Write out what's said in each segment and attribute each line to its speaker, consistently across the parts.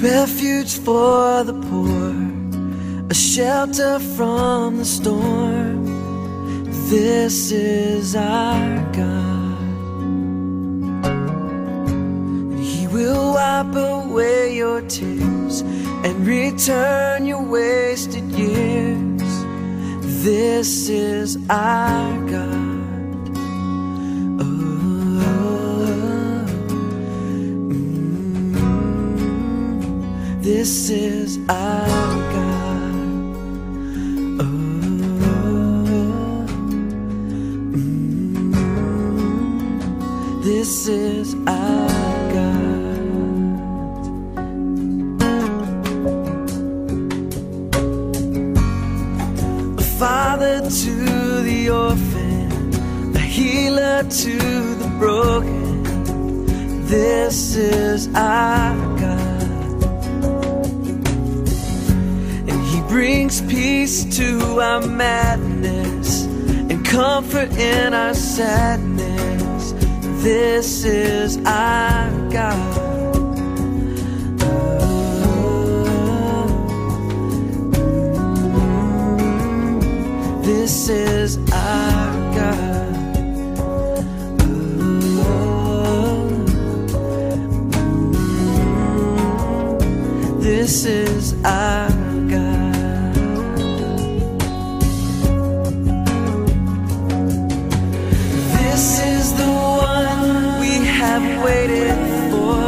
Speaker 1: refuge for the poor, a shelter from the storm. This is our God. He will wipe away your tears and return your wasted years. This is our God. This is our God. This is our God. A father to the orphan, a healer to the broken. This is our God. Brings peace to our madness and comfort in our sadness. This is our God. This is our God. This is our God. This is the one we have waited for.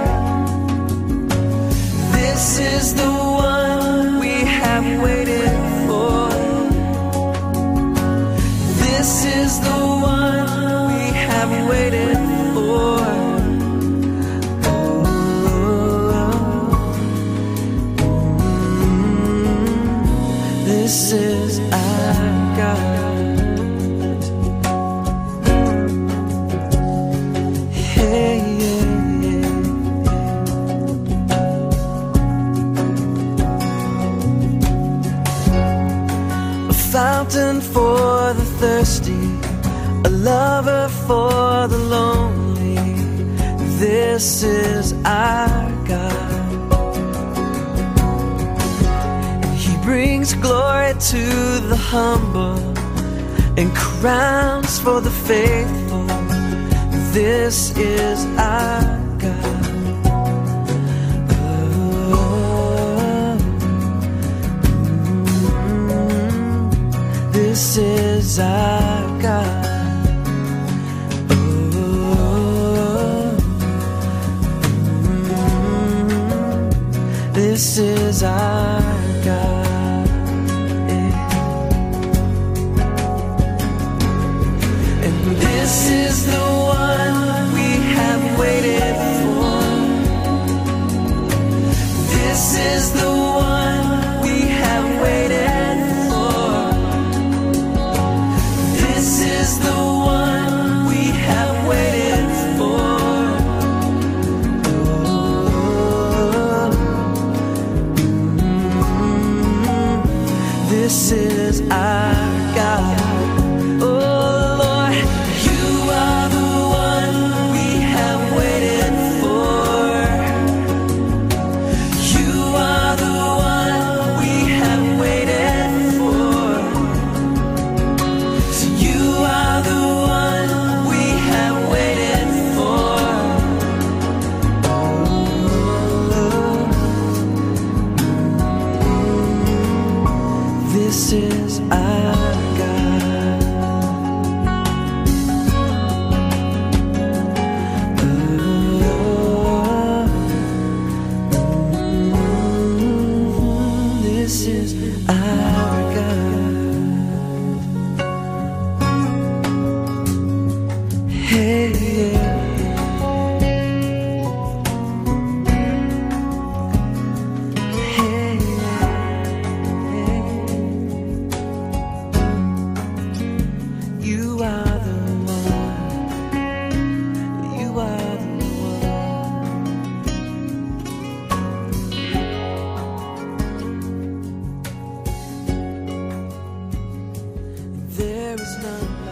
Speaker 1: This is the one we have waited for. This is the one we have waited for. This is our God. Fountain for the thirsty, a lover for the lonely. This is our God. And He brings glory to the humble and crowns for the faithful. This is our God. This is our God. This is our God. And this is the one we have waited for. This is the one we have waited for. This is the one we have waited for. This is our God. Oh Lord, you are the one we have waited for. You are the one we have waited for. So you are the one we have waited for. This is our God. This is our God. Hey, you are the one. You are the one. There is none.